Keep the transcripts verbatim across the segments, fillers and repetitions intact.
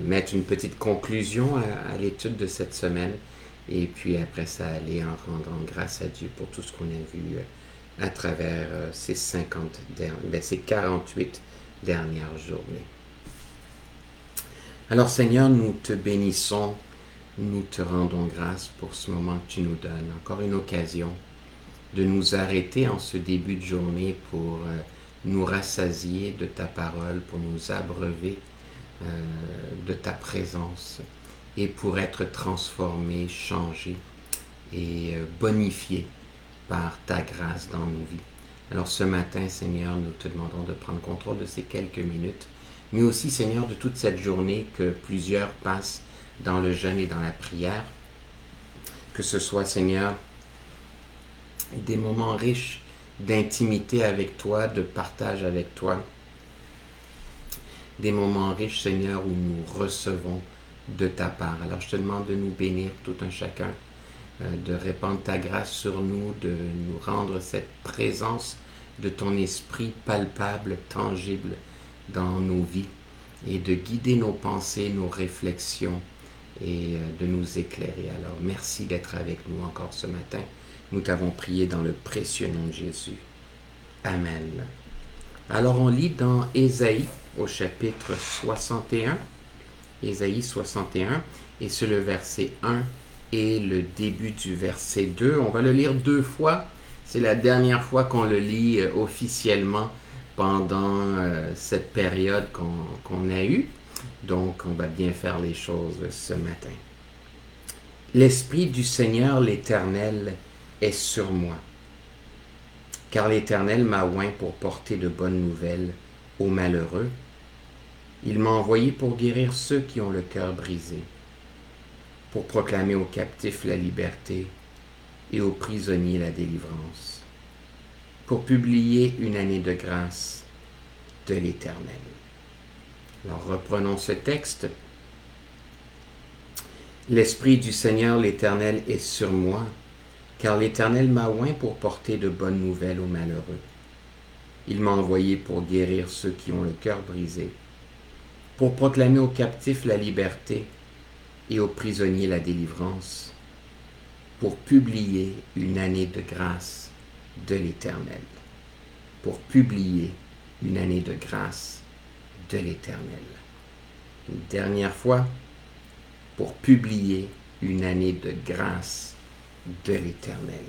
mettre une petite conclusion à, à l'étude de cette semaine. Et puis après ça, aller en rendant grâce à Dieu pour tout ce qu'on a vu euh, à travers euh, ces cinquante dernières, ben, ces quarante-huit dernières journées. Alors Seigneur, nous te bénissons, nous te rendons grâce pour ce moment que tu nous donnes. Encore une occasion de nous arrêter en ce début de journée pour euh, nous rassasier de ta parole, pour nous abreuver euh, de ta présence et pour être transformés, changés et euh, bonifiés par ta grâce dans nos vies. Alors ce matin, Seigneur, nous te demandons de prendre contrôle de ces quelques minutes, mais aussi, Seigneur, de toute cette journée que plusieurs passent dans le jeûne et dans la prière. Que ce soit, Seigneur, des moments riches d'intimité avec toi, de partage avec toi. Des moments riches, Seigneur, où nous recevons de ta part. Alors je te demande de nous bénir tout un chacun, euh, de répandre ta grâce sur nous, de nous rendre cette présence de ton esprit palpable, tangible dans nos vies et de guider nos pensées, nos réflexions et euh, de nous éclairer. Alors merci d'être avec nous encore ce matin. Nous t'avons prié dans le précieux nom de Jésus. Amen. Alors on lit dans Ésaïe au chapitre soixante et un, Ésaïe soixante et un, et c'est le verset un et le début du verset deux. On va le lire deux fois. C'est la dernière fois qu'on le lit euh, officiellement pendant euh, cette période qu'on qu'on a eue. Donc on va bien faire les choses ce matin. L'Esprit du Seigneur l'Éternel est sur moi, car l'Éternel m'a oint pour porter de bonnes nouvelles aux malheureux. Il m'a envoyé pour guérir ceux qui ont le cœur brisé, pour proclamer aux captifs la liberté et aux prisonniers la délivrance, pour publier une année de grâce de l'Éternel. Alors reprenons ce texte. L'Esprit du Seigneur l'Éternel est sur moi, car l'Éternel m'a oint pour porter de bonnes nouvelles aux malheureux. Il m'a envoyé pour guérir ceux qui ont le cœur brisé, pour proclamer aux captifs la liberté et aux prisonniers la délivrance, pour publier une année de grâce de l'Éternel. Pour publier une année de grâce de l'Éternel. Une dernière fois, pour publier une année de grâce de l'Éternel.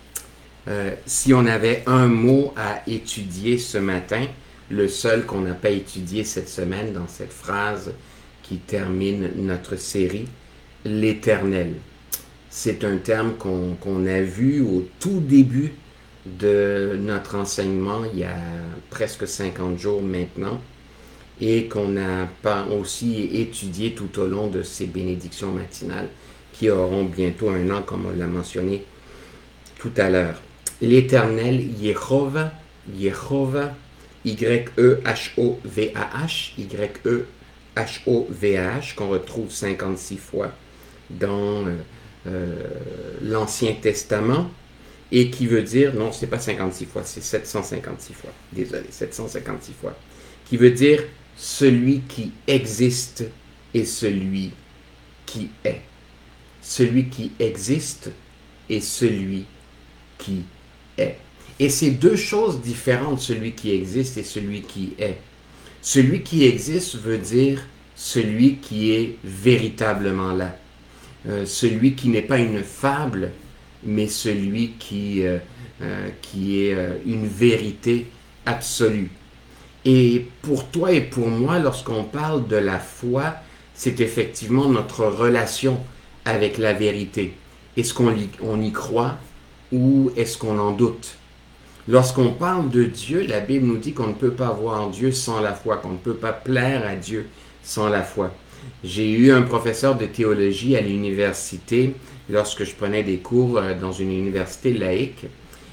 Euh, si on avait un mot à étudier ce matin, le seul qu'on n'a pas étudié cette semaine dans cette phrase qui termine notre série, l'Éternel. C'est un terme qu'on qu'on a vu au tout début de notre enseignement, il y a presque cinquante jours maintenant, et qu'on a pas aussi étudié tout au long de ces bénédictions matinales qui auront bientôt un an, comme on l'a mentionné tout à l'heure. L'Éternel, Yehovah, Yehovah, Y E H O V A H, Y E H O V A H, qu'on retrouve cinquante-six fois dans euh, euh, l'Ancien Testament, et qui veut dire, non, c'est pas cinquante-six fois, c'est sept cent cinquante-six fois, désolé, sept cent cinquante-six fois, qui veut dire celui qui existe et celui qui est. Celui qui existe et celui qui est. Et c'est deux choses différentes, celui qui existe et celui qui est. Celui qui existe veut dire celui qui est véritablement là. Euh, celui qui n'est pas une fable, mais celui qui, euh, euh, qui est euh, une vérité absolue. Et pour toi et pour moi, lorsqu'on parle de la foi, c'est effectivement notre relation avec la vérité. Est-ce qu'on y, on y croit ou est-ce qu'on en doute? Lorsqu'on parle de Dieu, la Bible nous dit qu'on ne peut pas voir Dieu sans la foi, qu'on ne peut pas plaire à Dieu sans la foi. J'ai eu un professeur de théologie à l'université lorsque je prenais des cours dans une université laïque.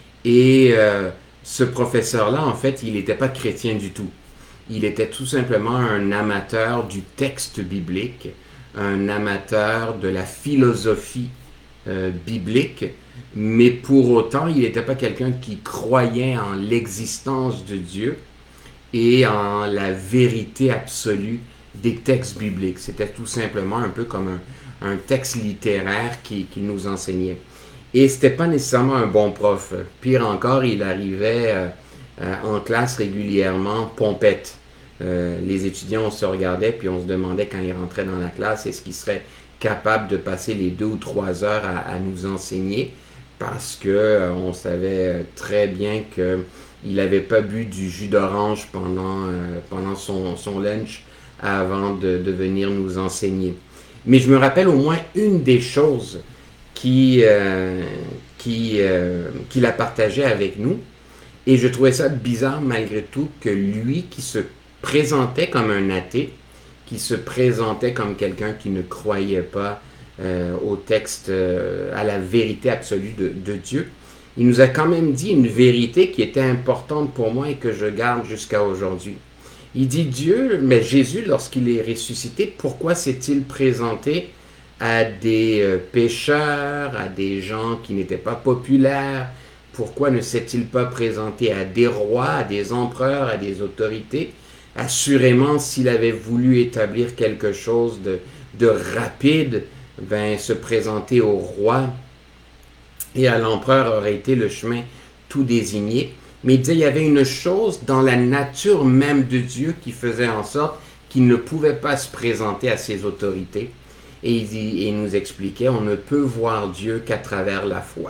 Et euh, ce professeur-là, en fait, il n'était pas chrétien du tout. Il était tout simplement un amateur du texte biblique, un amateur de la philosophie euh, biblique, mais pour autant, il n'était pas quelqu'un qui croyait en l'existence de Dieu et en la vérité absolue des textes bibliques. C'était tout simplement un peu comme un, un texte littéraire qui, qui nous enseignait. Et c'était pas nécessairement un bon prof. Pire encore, il arrivait euh, euh, en classe régulièrement pompette. Euh, les étudiants, on se regardait puis on se demandait quand il rentrait dans la classe, est-ce qu'il serait capable de passer les deux ou trois heures à, à nous enseigner, parce que euh, on savait très bien qu'il n'avait pas bu du jus d'orange pendant, euh, pendant son, son lunch avant de, de venir nous enseigner. Mais je me rappelle au moins une des choses qui, euh, qui, euh, qu'il a partagé avec nous, et je trouvais ça bizarre malgré tout que lui qui se présentait comme un athée, qui se présentait comme quelqu'un qui ne croyait pas euh, au texte, euh, à la vérité absolue de, de Dieu, il nous a quand même dit une vérité qui était importante pour moi et que je garde jusqu'à aujourd'hui. Il dit Dieu, mais Jésus, lorsqu'il est ressuscité, pourquoi s'est-il présenté à des euh, pécheurs, à des gens qui n'étaient pas populaires? Pourquoi ne s'est-il pas présenté à des rois, à des empereurs, à des autorités? Assurément, s'il avait voulu établir quelque chose de, de rapide, ben, se présenter au roi et à l'empereur aurait été le chemin tout désigné. Mais il disait qu'il y avait une chose dans la nature même de Dieu qui faisait en sorte qu'il ne pouvait pas se présenter à ses autorités. Et il, dit, et il nous expliquait, on ne peut voir Dieu qu'à travers la foi.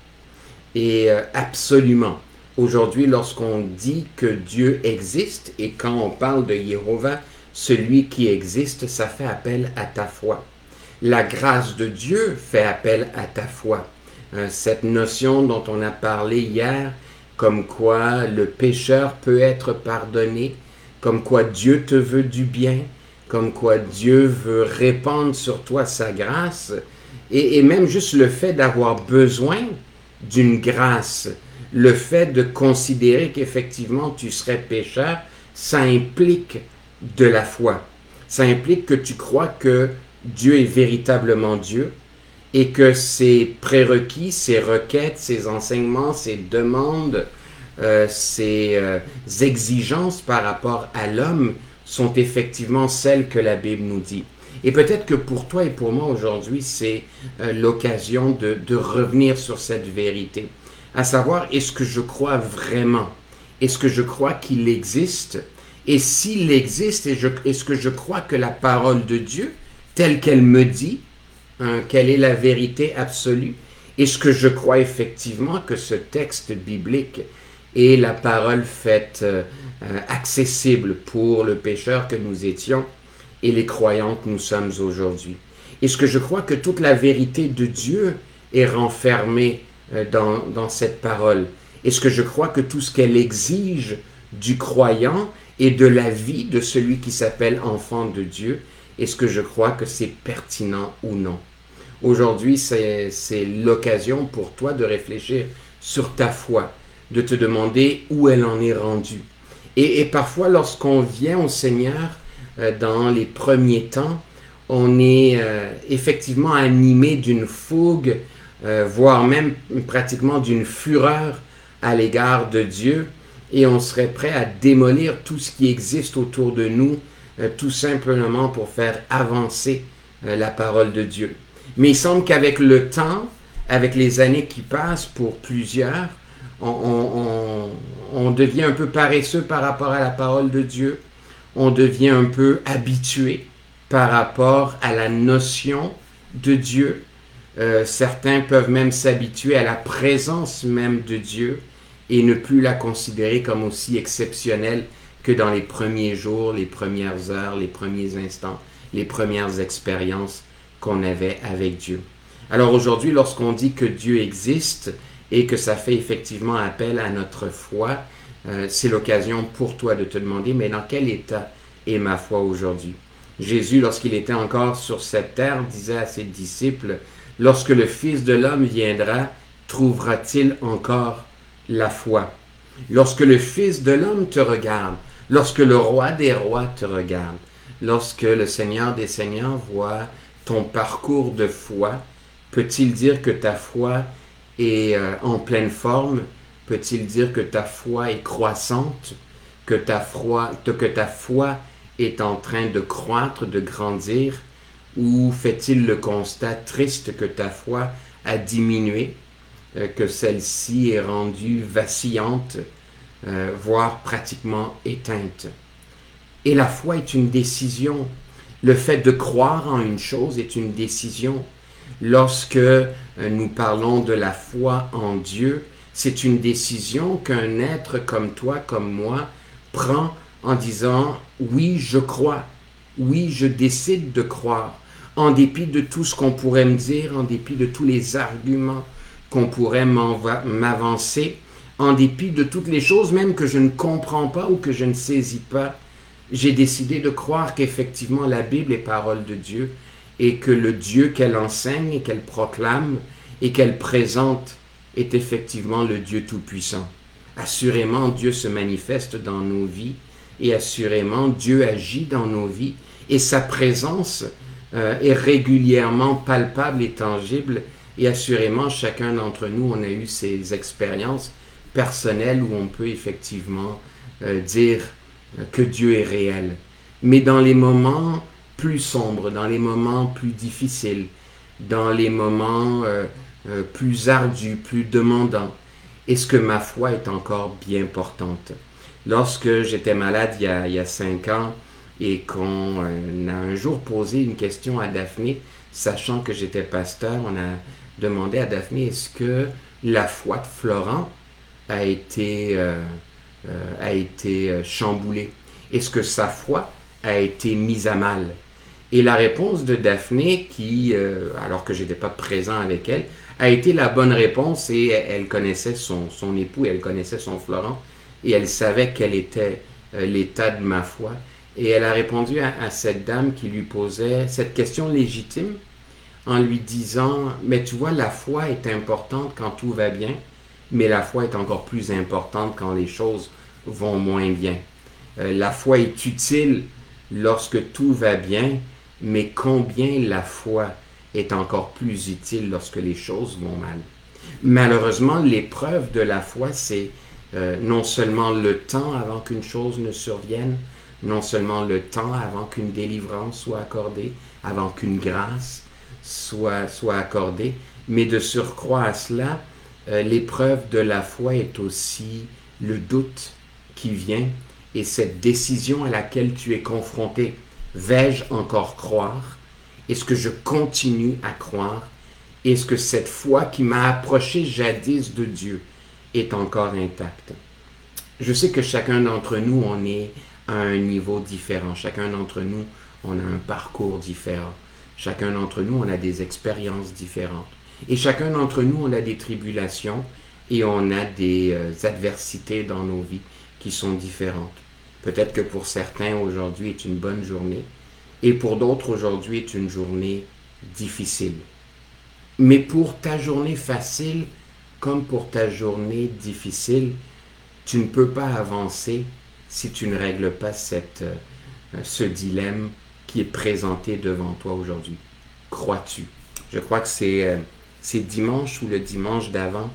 Et euh, absolument, aujourd'hui, lorsqu'on dit que Dieu existe, et quand on parle de Jéhovah, celui qui existe, ça fait appel à ta foi. La grâce de Dieu fait appel à ta foi. Euh, cette notion dont on a parlé hier, comme quoi le pécheur peut être pardonné, comme quoi Dieu te veut du bien, comme quoi Dieu veut répandre sur toi sa grâce, et, et même juste le fait d'avoir besoin d'une grâce, le fait de considérer qu'effectivement tu serais pécheur, ça implique de la foi. Ça implique que tu crois que Dieu est véritablement Dieu et que ses prérequis, ses requêtes, ses enseignements, ses demandes, euh, ses euh, exigences par rapport à l'homme sont effectivement celles que la Bible nous dit. Et peut-être que pour toi et pour moi aujourd'hui, c'est euh, l'occasion de, de revenir sur cette vérité. À savoir, est-ce que je crois vraiment? Est-ce que je crois qu'il existe? Et s'il existe, est-ce que je crois que la parole de Dieu, telle qu'elle me dit, hein, quelle est la vérité absolue? Est-ce que je crois effectivement que ce texte biblique est la parole faite euh, accessible pour le pécheur que nous étions et les croyants que nous sommes aujourd'hui? Est-ce que je crois que toute la vérité de Dieu est renfermée euh, dans, dans cette parole? Est-ce que je crois que tout ce qu'elle exige du croyant et de la vie de celui qui s'appelle enfant de Dieu, est-ce que je crois que c'est pertinent ou non? Aujourd'hui, c'est, c'est l'occasion pour toi de réfléchir sur ta foi, de te demander où elle en est rendue. Et, et parfois, lorsqu'on vient au Seigneur, euh, dans les premiers temps, on est euh, effectivement animé d'une fougue, euh, voire même pratiquement d'une fureur à l'égard de Dieu, et on serait prêt à démolir tout ce qui existe autour de nous, euh, tout simplement pour faire avancer euh, la parole de Dieu. Mais il semble qu'avec le temps, avec les années qui passent pour plusieurs, on, on, on, on devient un peu paresseux par rapport à la parole de Dieu, on devient un peu habitué par rapport à la notion de Dieu. Euh, certains peuvent même s'habituer à la présence même de Dieu et ne plus la considérer comme aussi exceptionnelle que dans les premiers jours, les premières heures, les premiers instants, les premières expériences qu'on avait avec Dieu. Alors aujourd'hui, lorsqu'on dit que Dieu existe et que ça fait effectivement appel à notre foi, euh, c'est l'occasion pour toi de te demander, mais dans quel état est ma foi aujourd'hui? Jésus, lorsqu'il était encore sur cette terre, disait à ses disciples, « Lorsque le Fils de l'homme viendra, trouvera-t-il encore la foi? Lorsque le Fils de l'homme te regarde, lorsque le Roi des rois te regarde, lorsque le Seigneur des seigneurs voit ton parcours de foi, peut-il dire que ta foi est euh, en pleine forme? Peut-il dire que ta foi est croissante? Que ta foi, que ta foi est en train de croître, de grandir, ou fait-il le constat triste que ta foi a diminué, euh, que celle-ci est rendue vacillante, euh, voire pratiquement éteinte? Et la foi est une décision. Le fait de croire en une chose est une décision. Lorsque euh, nous parlons de la foi en Dieu, c'est une décision qu'un être comme toi, comme moi, prend en disant « oui, je crois, oui, je décide de croire », en dépit de tout ce qu'on pourrait me dire, en dépit de tous les arguments qu'on pourrait m'avancer, en dépit de toutes les choses même que je ne comprends pas ou que je ne saisis pas. J'ai décidé de croire qu'effectivement la Bible est parole de Dieu et que le Dieu qu'elle enseigne et qu'elle proclame et qu'elle présente est effectivement le Dieu Tout-Puissant. Assurément, Dieu se manifeste dans nos vies et assurément, Dieu agit dans nos vies et sa présence euh, est régulièrement palpable et tangible et assurément, chacun d'entre nous, on a eu ces expériences personnelles où on peut effectivement euh, dire que Dieu est réel. Mais dans les moments plus sombres, dans les moments plus difficiles, dans les moments euh, euh, plus ardus, plus demandants, est-ce que ma foi est encore bien portante? Lorsque j'étais malade il y a, il y a cinq ans et qu'on euh, a un jour posé une question à Daphné, sachant que j'étais pasteur, on a demandé à Daphné, est-ce que la foi de Florent a été, euh, euh, a été chamboulée? Est-ce que sa foi a été mise à mal? Et la réponse de Daphné, qui, euh, alors que je n'étais pas présent avec elle, a été la bonne réponse et elle connaissait son, son époux, elle connaissait son Florent et elle savait quel était euh, l'état de ma foi. Et elle a répondu à, à cette dame qui lui posait cette question légitime en lui disant « Mais tu vois, la foi est importante quand tout va bien, mais la foi est encore plus importante quand les choses vont moins bien. Euh, la foi est utile lorsque tout va bien, mais combien la foi est encore plus utile lorsque les choses vont mal. » Malheureusement, l'épreuve de la foi, c'est euh, non seulement le temps avant qu'une chose ne survienne, non seulement le temps avant qu'une délivrance soit accordée, avant qu'une grâce soit, soit accordée, mais de surcroît à cela, euh, l'épreuve de la foi est aussi le doute qui vient et cette décision à laquelle tu es confronté. Vais-je encore croire? Est-ce que je continue à croire? Est-ce que cette foi qui m'a approché jadis de Dieu est encore intacte? Je sais que chacun d'entre nous, on est à un niveau différent. Chacun d'entre nous, on a un parcours différent. Chacun d'entre nous, on a des expériences différentes. Et chacun d'entre nous, on a des tribulations et on a des euh, adversités dans nos vies qui sont différentes. Peut-être que pour certains, aujourd'hui est une bonne journée et pour d'autres, aujourd'hui est une journée difficile. Mais pour ta journée facile, comme pour ta journée difficile, tu ne peux pas avancer si tu ne règles pas cette, euh, ce dilemme qui est présenté devant toi aujourd'hui. Crois-tu? Je crois que c'est, euh, c'est dimanche ou le dimanche d'avant.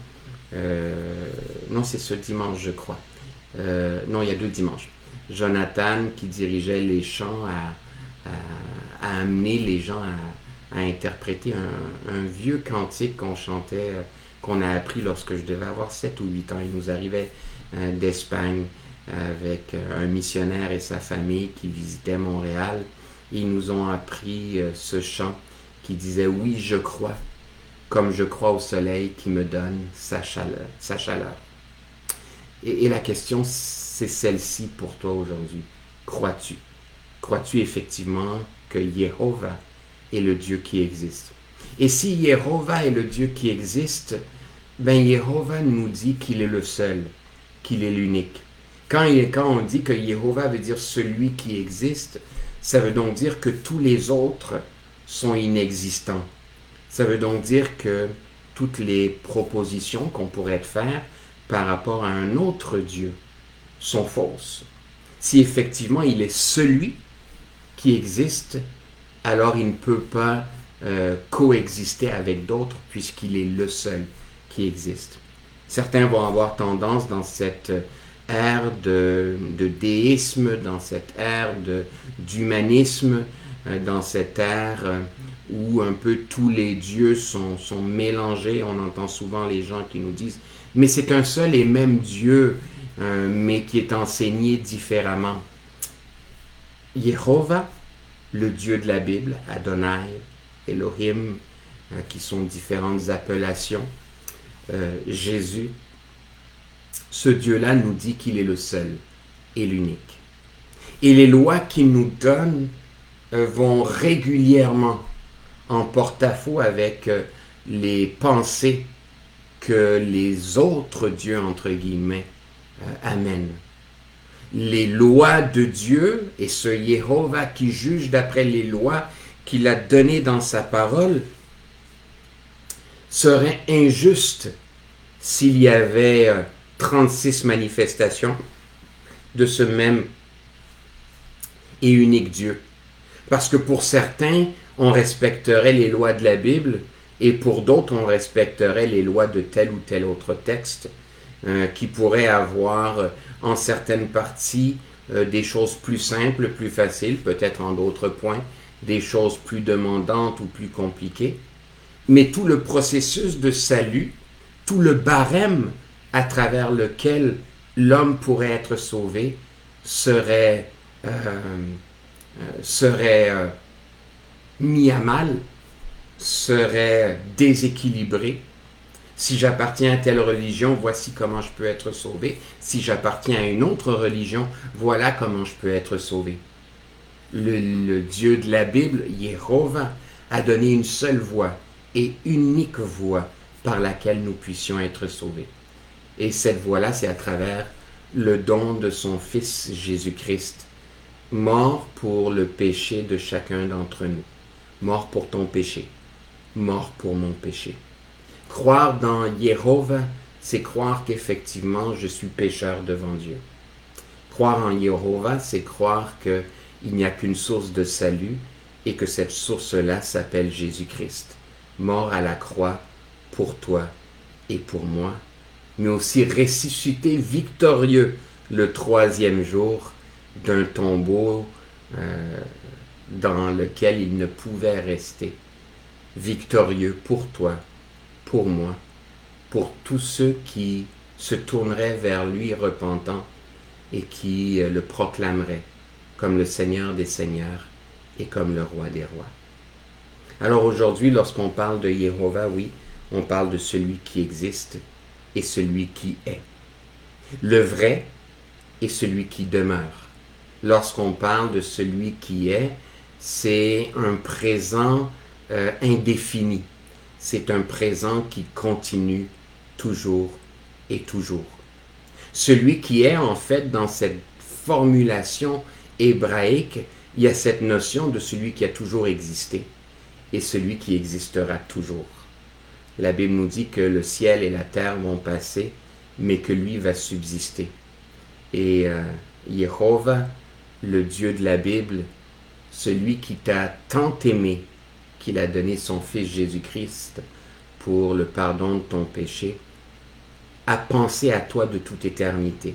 Euh, non, c'est ce dimanche, je crois. Euh, non, il y a deux dimanches. Jonathan qui dirigeait les chants à, à, à amener les gens à, à interpréter un, un vieux cantique qu'on chantait, euh, qu'on a appris lorsque je devais avoir sept ou huit ans. Il nous arrivait euh, d'Espagne avec euh, un missionnaire et sa famille qui visitaient Montréal. Ils nous ont appris euh, ce chant qui disait « Oui, je crois, comme je crois au soleil qui me donne sa chaleur. » Sa chaleur. Et, et la question, c'est celle-ci pour toi aujourd'hui. Crois-tu? Crois-tu effectivement que Jéhovah est le Dieu qui existe? Et si Jéhovah est le Dieu qui existe, ben Jéhovah nous dit qu'il est le seul, qu'il est l'unique. Quand, il, quand on dit que Jéhovah veut dire celui qui existe, ça veut donc dire que tous les autres sont inexistants. Ça veut donc dire que toutes les propositions qu'on pourrait faire par rapport à un autre Dieu sont fausses. Si effectivement il est celui qui existe, alors il ne peut pas euh, coexister avec d'autres puisqu'il est le seul qui existe. Certains vont avoir tendance dans cette ère de, de déisme, dans cette ère de, d'humanisme, euh, dans cette ère euh, où un peu tous les dieux sont, sont mélangés. On entend souvent les gens qui nous disent « mais c'est un seul et même Dieu, euh, mais qui est enseigné différemment ». Jéhovah, le Dieu de la Bible, Adonai, Elohim, euh, qui sont différentes appellations, euh, Jésus, ce Dieu-là nous dit qu'il est le seul et l'unique. Et les lois qu'il nous donne euh, vont régulièrement en porte-à-faux avec euh, les pensées que les autres dieux, entre guillemets, euh, amènent. Les lois de Dieu et ce Jéhovah qui juge d'après les lois qu'il a données dans sa parole serait injuste s'il y avait euh, trente-six manifestations de ce même et unique Dieu. Parce que pour certains, on respecterait les lois de la Bible et pour d'autres, on respecterait les lois de tel ou tel autre texte euh, qui pourrait avoir euh, en certaines parties euh, des choses plus simples, plus faciles, peut-être en d'autres points, des choses plus demandantes ou plus compliquées. Mais tout le processus de salut, tout le barème à travers lequel l'homme pourrait être sauvé serait, euh, euh, serait euh, mis à mal, serait déséquilibré. Si j'appartiens à telle religion, voici comment je peux être sauvé. Si j'appartiens à une autre religion, voilà comment je peux être sauvé. Le, le Dieu de la Bible, Jéhovah, a donné une seule voie et unique voie par laquelle nous puissions être sauvés. Et cette voie-là, c'est à travers le don de son Fils Jésus-Christ, mort pour le péché de chacun d'entre nous, mort pour ton péché, mort pour mon péché. Croire dans Jéhovah, c'est croire qu'effectivement je suis pécheur devant Dieu. Croire en Jéhovah, c'est croire qu'il n'y a qu'une source de salut et que cette source-là s'appelle Jésus-Christ, mort à la croix pour toi et pour moi, mais aussi ressuscité victorieux le troisième jour d'un tombeau euh, dans lequel il ne pouvait rester, victorieux pour toi, pour moi, pour tous ceux qui se tourneraient vers lui repentants et qui euh, le proclameraient comme le Seigneur des Seigneurs et comme le Roi des Rois. Alors aujourd'hui, lorsqu'on parle de Jéhovah, oui, on parle de celui qui existe et celui qui est. Le vrai et celui qui demeure. Lorsqu'on parle de celui qui est, c'est un présent euh, indéfini. C'est un présent qui continue toujours et toujours. Celui qui est, en fait, dans cette formulation hébraïque, il y a cette notion de celui qui a toujours existé et celui qui existera toujours. La Bible nous dit que le ciel et la terre vont passer, mais que lui va subsister. Et euh, Jéhovah, le Dieu de la Bible, celui qui t'a tant aimé, qu'il a donné son Fils Jésus-Christ pour le pardon de ton péché, a pensé à toi de toute éternité.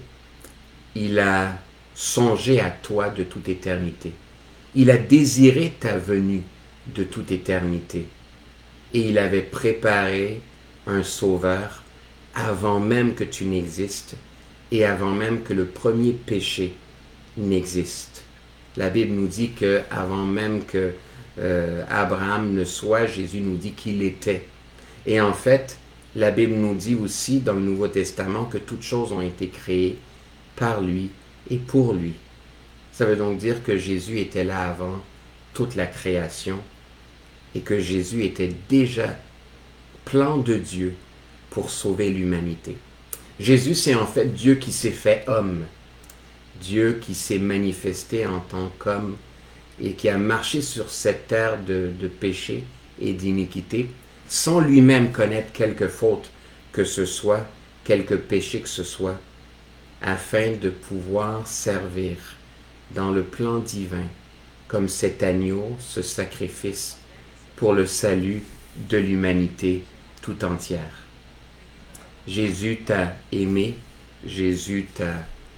Il a songé à toi de toute éternité. Il a désiré ta venue de toute éternité. Et il avait préparé un sauveur avant même que tu n'existes et avant même que le premier péché n'existe. La Bible nous dit que avant même que euh, Abraham ne soit, Jésus nous dit qu'il était. Et en fait, la Bible nous dit aussi dans le Nouveau Testament que toutes choses ont été créées par lui et pour lui. Ça veut donc dire que Jésus était là avant toute la création et que Jésus était déjà plan de Dieu pour sauver l'humanité. Jésus, c'est en fait Dieu qui s'est fait homme, Dieu qui s'est manifesté en tant qu'homme et qui a marché sur cette terre de, de péché et d'iniquité sans lui-même connaître quelque faute que ce soit, quelque péché que ce soit, afin de pouvoir servir dans le plan divin comme cet agneau, ce sacrifice pour le salut de l'humanité tout entière. Jésus t'a aimé, Jésus t'a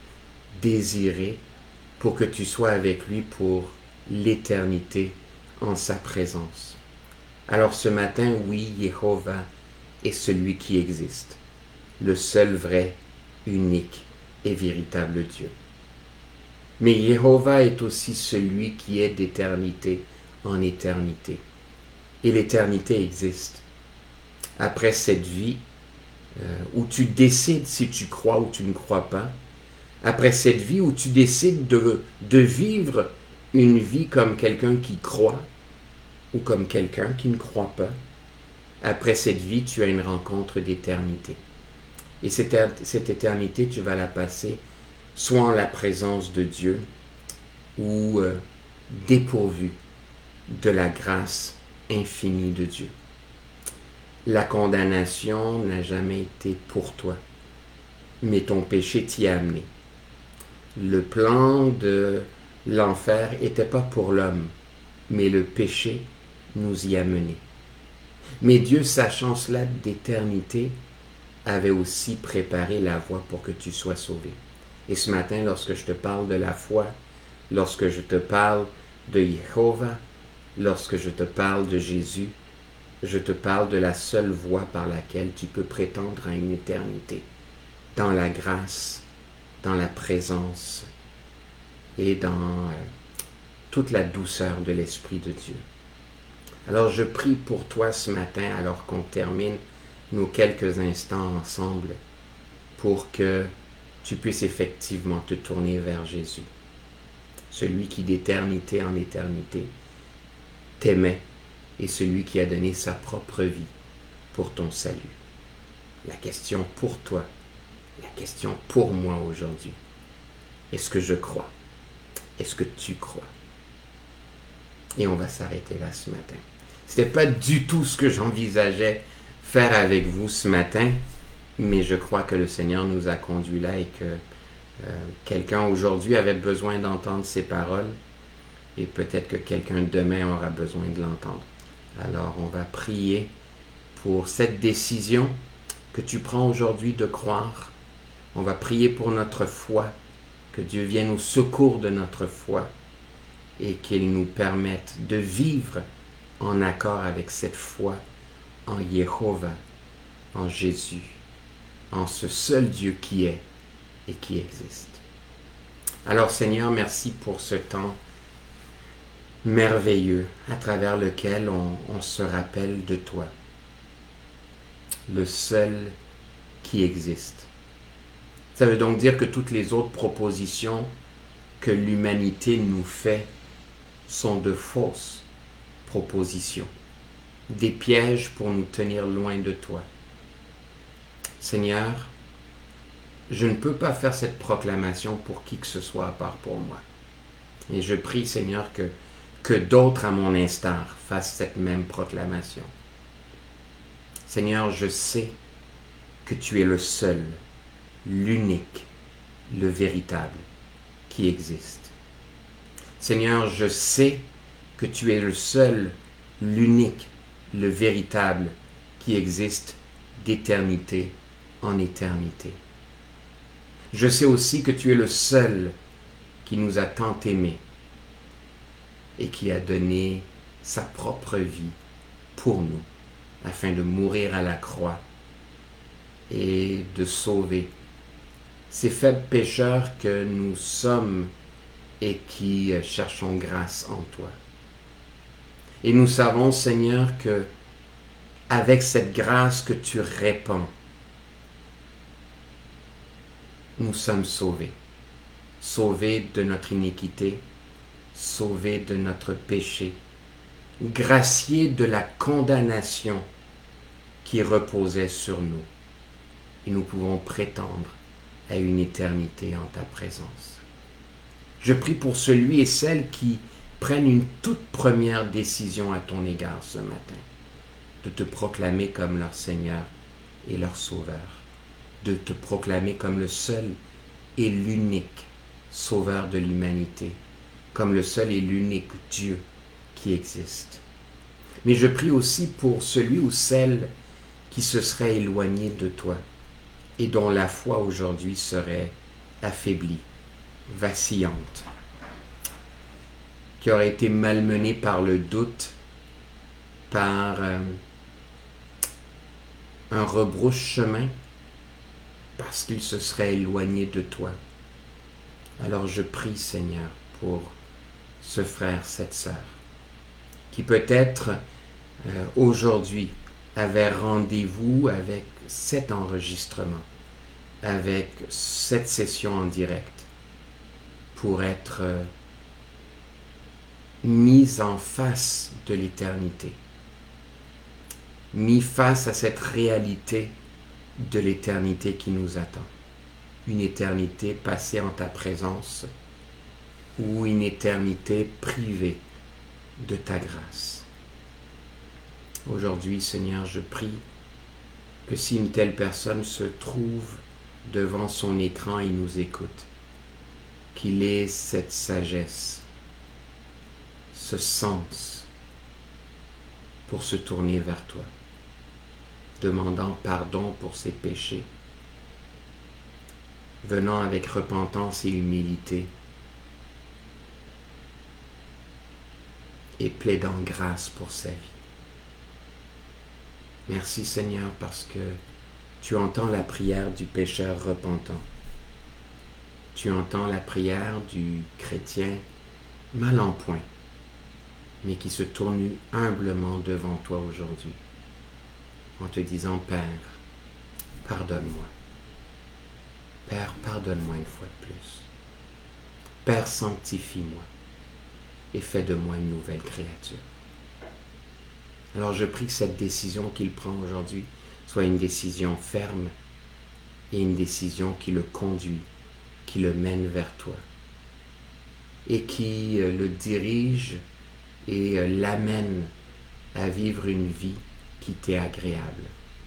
désiré pour que tu sois avec lui pour l'éternité en sa présence. Alors ce matin, oui, Jéhovah est celui qui existe, le seul vrai, unique et véritable Dieu. Mais Jéhovah est aussi celui qui est d'éternité en éternité. Et l'éternité existe. Après cette vie, euh, où tu décides si tu crois ou tu ne crois pas, après cette vie où tu décides de, de vivre une vie comme quelqu'un qui croit ou comme quelqu'un qui ne croit pas, après cette vie, tu as une rencontre d'éternité. Et cette, cette éternité, tu vas la passer soit en la présence de Dieu ou euh, dépourvu de la grâce infinie de Dieu. La condamnation n'a jamais été pour toi, mais ton péché t'y a amené. Le plan de l'enfer n'était pas pour l'homme, mais le péché nous y a menés. Mais Dieu, sachant cela d'éternité, avait aussi préparé la voie pour que tu sois sauvé. Et ce matin, lorsque je te parle de la foi, lorsque je te parle de Jéhovah, lorsque je te parle de Jésus, je te parle de la seule voie par laquelle tu peux prétendre à une éternité, dans la grâce, dans la présence et dans euh, toute la douceur de l'Esprit de Dieu. Alors je prie pour toi ce matin, alors qu'on termine nos quelques instants ensemble, pour que tu puisses effectivement te tourner vers Jésus, celui qui d'éternité en éternité t'aimait et celui qui a donné sa propre vie pour ton salut. La question pour toi, la question pour moi aujourd'hui, est-ce que je crois? Est-ce que tu crois? Et on va s'arrêter là ce matin. Ce n'était pas du tout ce que j'envisageais faire avec vous ce matin, mais je crois que le Seigneur nous a conduits là et que euh, quelqu'un aujourd'hui avait besoin d'entendre ces paroles et peut-être que quelqu'un demain aura besoin de l'entendre. Alors on va prier pour cette décision que tu prends aujourd'hui de croire. On va prier pour notre foi, que Dieu vienne au secours de notre foi et qu'il nous permette de vivre en accord avec cette foi en Jéhovah, en Jésus, en ce seul Dieu qui est et qui existe. Alors Seigneur, merci pour ce temps merveilleux à travers lequel on, on se rappelle de toi, le seul qui existe. Ça veut donc dire que toutes les autres propositions que l'humanité nous fait sont de fausses propositions, des pièges pour nous tenir loin de toi. Seigneur, je ne peux pas faire cette proclamation pour qui que ce soit à part pour moi. Et je prie, Seigneur, que, que d'autres à mon instar fassent cette même proclamation. Seigneur, je sais que tu es le seul, l'unique, le véritable qui existe. Seigneur, je sais que tu es le seul, l'unique, le véritable qui existe d'éternité en éternité. Je sais aussi que tu es le seul qui nous a tant aimés et qui a donné sa propre vie pour nous, afin de mourir à la croix et de sauver ces faibles pécheurs que nous sommes et qui cherchons grâce en toi. Et nous savons, Seigneur, que avec cette grâce que tu répands, nous sommes sauvés. Sauvés de notre iniquité, sauvés de notre péché, graciés de la condamnation qui reposait sur nous. Et nous pouvons prétendre à une éternité en ta présence. Je prie pour celui et celle qui prennent une toute première décision à ton égard ce matin, de te proclamer comme leur Seigneur et leur Sauveur, de te proclamer comme le seul et l'unique Sauveur de l'humanité, comme le seul et l'unique Dieu qui existe. Mais je prie aussi pour celui ou celle qui se serait éloigné de toi et dont la foi aujourd'hui serait affaiblie vacillante, qui aurait été malmenée par le doute, par euh, un rebrousse-chemin, parce qu'il se serait éloigné de toi. Alors je prie, Seigneur, pour ce frère, cette sœur, qui peut-être euh, aujourd'hui avait rendez-vous avec cet enregistrement, avec cette session en direct, pour être euh, mis en face de l'éternité, mis face à cette réalité de l'éternité qui nous attend. Une éternité passée en ta présence ou une éternité privée de ta grâce. Aujourd'hui, Seigneur, je prie que si une telle personne se trouve devant son écran et nous écoute, qu'il ait cette sagesse, ce sens pour se tourner vers toi, demandant pardon pour ses péchés, venant avec repentance et humilité, et plaidant grâce pour sa vie. Merci Seigneur parce que tu entends la prière du pécheur repentant. Tu entends la prière du chrétien mal en point, mais qui se tourne humblement devant toi aujourd'hui, en te disant, Père, pardonne-moi. Père, pardonne-moi une fois de plus. Père, sanctifie-moi et fais de moi une nouvelle créature. Alors je prie que cette décision qu'il prend aujourd'hui soit une décision ferme et une décision qui le conduit, qui le mène vers toi et qui euh, le dirige et euh, l'amène à vivre une vie qui t'est agréable.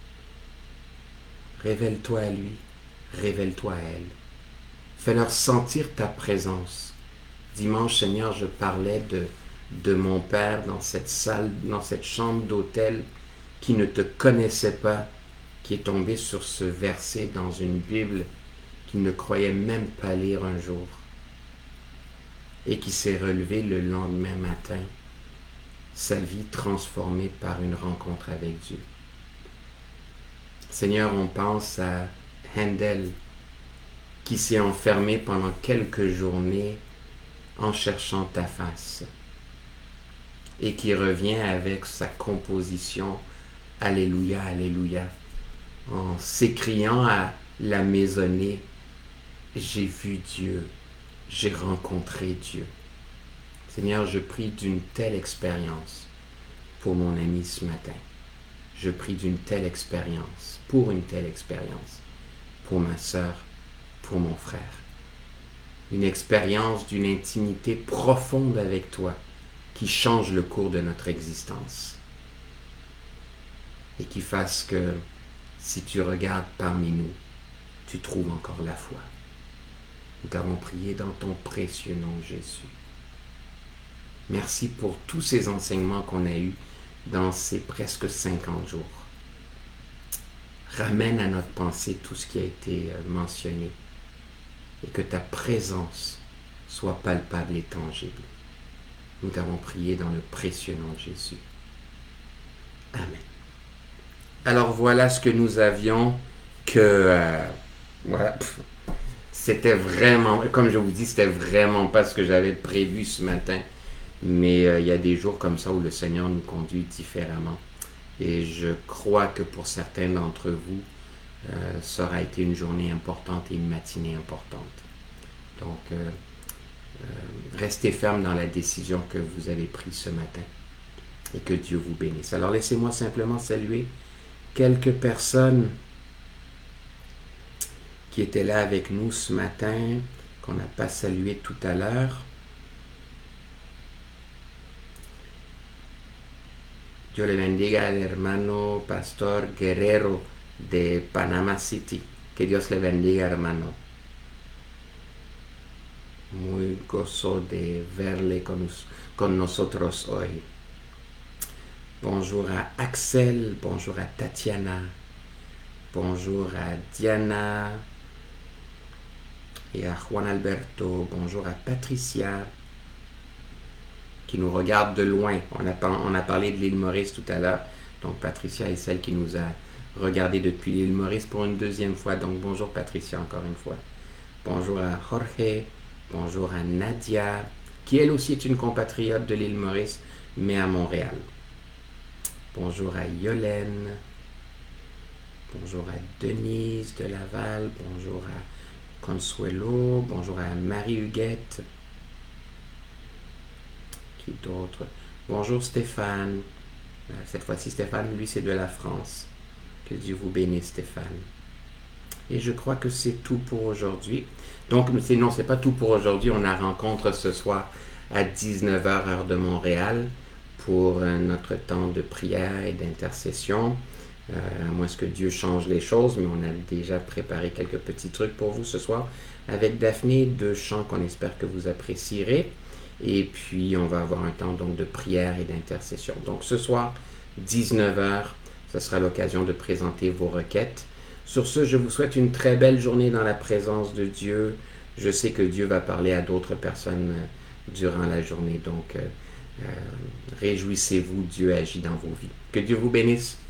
Révèle-toi à lui, révèle-toi à elle. Fais-leur sentir ta présence. Dimanche, Seigneur, je parlais de, de mon père dans cette salle, dans cette chambre d'hôtel qui ne te connaissait pas, qui est tombé sur ce verset dans une Bible qu'il ne croyait même pas lire un jour et qui s'est relevé le lendemain matin, sa vie transformée par une rencontre avec Dieu. Seigneur, on pense à Handel qui s'est enfermé pendant quelques journées en cherchant ta face et qui revient avec sa composition Alléluia, Alléluia, en s'écriant à la maisonnée, j'ai vu Dieu, j'ai rencontré Dieu. Seigneur, je prie d'une telle expérience pour mon ami ce matin. Je prie d'une telle expérience, pour une telle expérience, pour ma sœur, pour mon frère. Une expérience d'une intimité profonde avec toi qui change le cours de notre existence et qui fasse que si tu regardes parmi nous, tu trouves encore la foi. Nous t'avons prié dans ton précieux nom, Jésus. Merci pour tous ces enseignements qu'on a eus dans ces presque cinquante jours. Ramène à notre pensée tout ce qui a été mentionné et que ta présence soit palpable et tangible. Nous t'avons prié dans le précieux nom de Jésus. Amen. Alors voilà ce que nous avions que... Euh, voilà, pff, c'était vraiment, comme je vous dis, c'était vraiment pas ce que j'avais prévu ce matin. Mais euh, il y a des jours comme ça où le Seigneur nous conduit différemment. Et je crois que pour certains d'entre vous, euh, ça aura été une journée importante et une matinée importante. Donc, euh, euh, restez ferme dans la décision que vous avez prise ce matin. Et que Dieu vous bénisse. Alors, laissez-moi simplement saluer quelques personnes qui étaient là avec nous ce matin, qu'on n'a pas salué tout à l'heure. Dios le bendiga al hermano Pastor Guerrero de Panama City. Que Dios le bendiga, hermano. Muy gozo de verle con, con nosotros hoy. Bonjour à Axel, bonjour à Tatiana, bonjour à Diana, et à Juan Alberto. Bonjour à Patricia, qui nous regarde de loin. On a, on a parlé de l'île Maurice tout à l'heure. Donc Patricia est celle qui nous a regardé depuis l'île Maurice pour une deuxième fois. Donc bonjour Patricia encore une fois. Bonjour à Jorge. Bonjour à Nadia, qui elle aussi est une compatriote de l'île Maurice, mais à Montréal. Bonjour à Yolène. Bonjour à Denise de Laval. Bonjour à Consuelo. Bonjour à Marie-Huguette. Qui d'autre? Bonjour Stéphane. Cette fois-ci, Stéphane, lui, c'est de la France. Que Dieu vous bénisse, Stéphane. Et je crois que c'est tout pour aujourd'hui. Donc, c'est, non, c'est pas tout pour aujourd'hui. On a rencontre ce soir à dix-neuf heures, heure de Montréal, pour euh, notre temps de prière et d'intercession. Euh, à moins que Dieu change les choses, mais on a déjà préparé quelques petits trucs pour vous ce soir avec Daphné, deux chants qu'on espère que vous apprécierez. Et puis, on va avoir un temps donc de prière et d'intercession. Donc, ce soir, dix-neuf heures, ce sera l'occasion de présenter vos requêtes. Sur ce, je vous souhaite une très belle journée dans la présence de Dieu. Je sais que Dieu va parler à d'autres personnes durant la journée. Donc, euh, euh, réjouissez-vous, Dieu agit dans vos vies. Que Dieu vous bénisse.